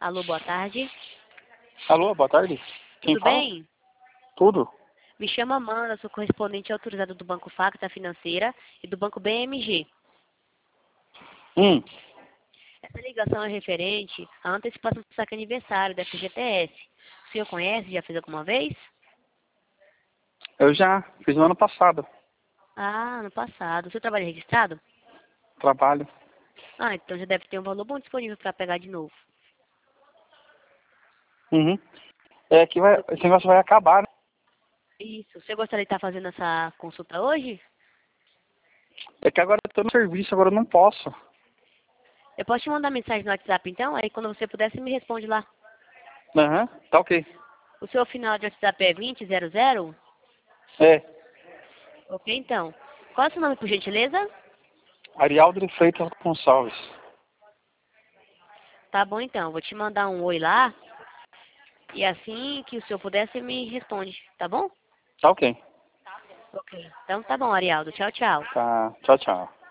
Alô, boa tarde. Alô, boa tarde. Quem Tudo fala? bem? Tudo. Me chamo Amanda, sou correspondente autorizada do Banco Facta Financeira e do Banco BMG. Hum, Essa ligação é referente à antecipação do saque aniversário da FGTS. O senhor conhece? Já fez alguma vez? eu já fiz no ano passado. Ah, no passado. O senhor trabalha registrado? Trabalho. Ah, então já deve ter um valor bom disponível para pegar de novo. Uhum. É que esse negócio vai acabar, né? Isso. Você gostaria de estar fazendo essa consulta hoje? É que agora eu tô no serviço, agora eu não posso. Eu posso te mandar mensagem no WhatsApp então? Aí quando você puder, você me responde lá. Aham, tá ok. O seu final de WhatsApp é 2000? É, Ok, então. Qual é o seu nome, por gentileza? Arialdo de Freitas Gonçalves. Tá bom, então. Vou te mandar um oi lá. E assim que o senhor puder, você me responde. Tá bom? Tá ok. Ok. Então tá bom, Arialdo. Tchau, tchau. Tá, tchau, tchau.